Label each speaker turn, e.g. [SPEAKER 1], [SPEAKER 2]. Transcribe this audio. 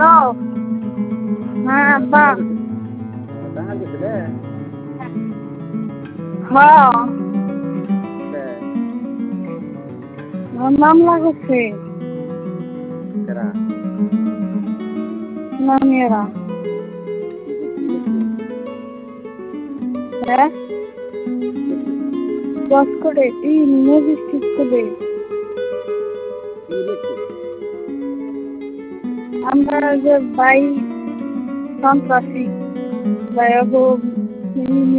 [SPEAKER 1] Hello. হ্যাঁ আব্বা।
[SPEAKER 2] টাঙ্গাইল গেছিলে?
[SPEAKER 1] হ্যাঁ
[SPEAKER 2] কে?
[SPEAKER 1] আমার মামলা করছে
[SPEAKER 2] কেরা?
[SPEAKER 1] মামিয়ারা।
[SPEAKER 2] কি লিখছে?
[SPEAKER 1] হ্যাঁ
[SPEAKER 2] কি লিখছে?
[SPEAKER 1] দশ করে ম্যাজিস্ট্রেট করে
[SPEAKER 2] কি লিখছে?
[SPEAKER 1] আমরা যে বাই সন্ত্রাসী